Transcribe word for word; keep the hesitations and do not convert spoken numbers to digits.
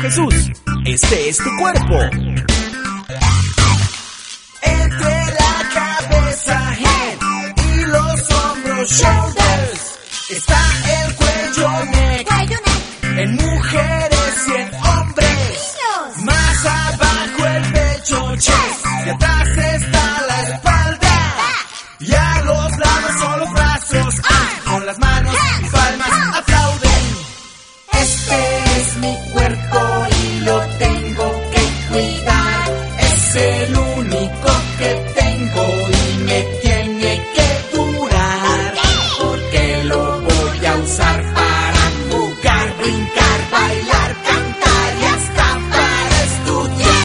Jesús, este es tu cuerpo. Entre la cabeza, head, y los hombros, shoulders, está el cuello, neck, en mujeres y en hombres. Más abajo el pecho, chest, y atrás está la espalda. Y a los lados son los brazos, ah, con las manos y palmas